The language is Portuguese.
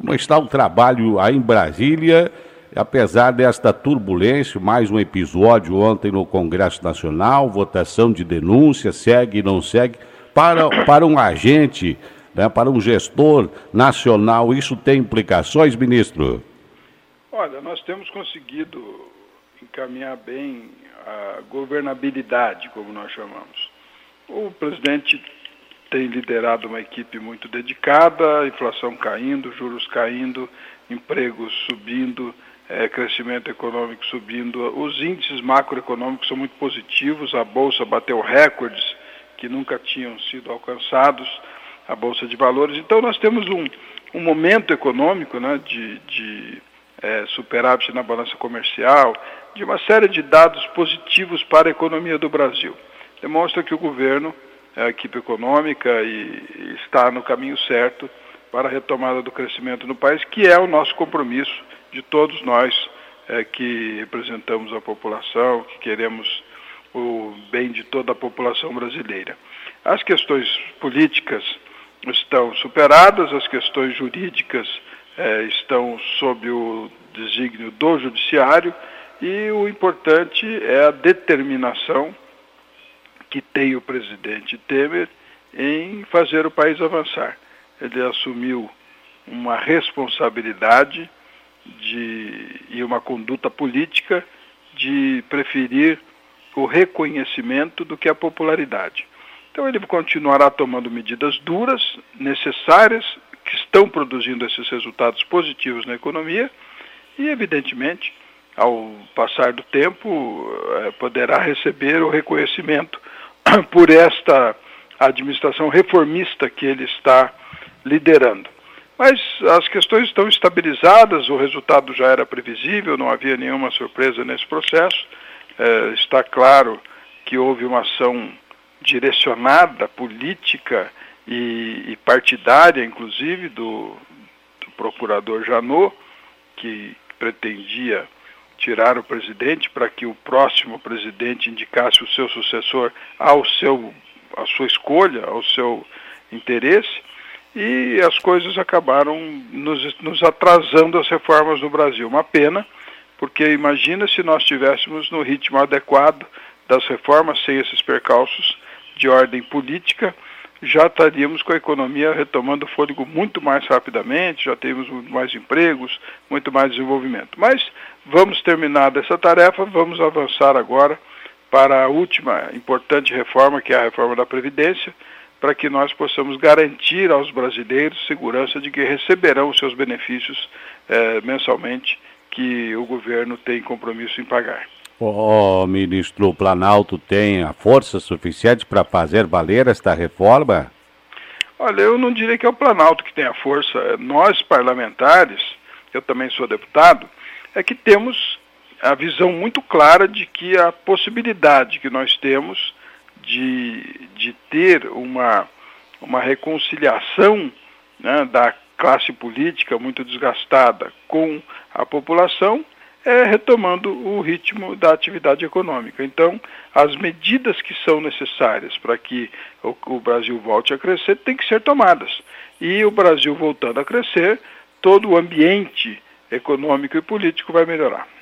Como está o trabalho aí em Brasília, apesar desta turbulência, mais um episódio ontem no Congresso Nacional, votação de denúncia, segue, não segue, para um agente, né, para um gestor nacional, isso tem implicações, ministro? Olha, nós temos conseguido encaminhar bem a governabilidade, como nós chamamos. O presidente tem liderado uma equipe muito dedicada, inflação caindo, juros caindo, empregos subindo, crescimento econômico subindo, os índices macroeconômicos são muito positivos, a Bolsa bateu recordes que nunca tinham sido alcançados, a Bolsa de Valores. Então nós temos um momento econômico, né, de superávit na balança comercial, de uma série de dados positivos para a economia do Brasil. Demonstra que o governo, a equipe econômica, está no caminho certo para a retomada do crescimento no país, que é o nosso compromisso de todos nós que representamos a população, que queremos o bem de toda a população brasileira. As questões políticas estão superadas, as questões jurídicas estão sob o desígnio do judiciário e o importante é a determinação que tem o presidente Temer em fazer o país avançar. Ele assumiu uma responsabilidade e uma conduta política de preferir o reconhecimento do que a popularidade. Então ele continuará tomando medidas duras, necessárias, que estão produzindo esses resultados positivos na economia e, evidentemente, ao passar do tempo, poderá receber o reconhecimento por esta administração reformista que ele está liderando. Mas as questões estão estabilizadas, o resultado já era previsível, não havia nenhuma surpresa nesse processo. Está claro que houve uma ação direcionada, política e partidária, inclusive, do procurador Janot, que pretendia tirar o presidente para que o próximo presidente indicasse o seu sucessor à sua escolha, ao seu interesse, e as coisas acabaram nos atrasando as reformas no Brasil. Uma pena, porque imagina se nós estivéssemos no ritmo adequado das reformas, sem esses percalços de ordem política, já estaríamos com a economia retomando fôlego muito mais rapidamente, já teríamos muito mais empregos, muito mais desenvolvimento. Mas vamos terminar dessa tarefa, vamos avançar agora para a última importante reforma, que é a reforma da Previdência, para que nós possamos garantir aos brasileiros segurança de que receberão os seus benefícios mensalmente, que o governo tem compromisso em pagar. Ministro, o Planalto tem a força suficiente para fazer valer esta reforma? Olha, eu não diria que é o Planalto que tem a força. Nós, parlamentares, eu também sou deputado, é que temos a visão muito clara de que a possibilidade que nós temos de ter uma reconciliação, né, da classe política muito desgastada com a população, retomando o ritmo da atividade econômica. Então, as medidas que são necessárias para que o Brasil volte a crescer têm que ser tomadas. E o Brasil voltando a crescer, todo o ambiente econômico e político vai melhorar.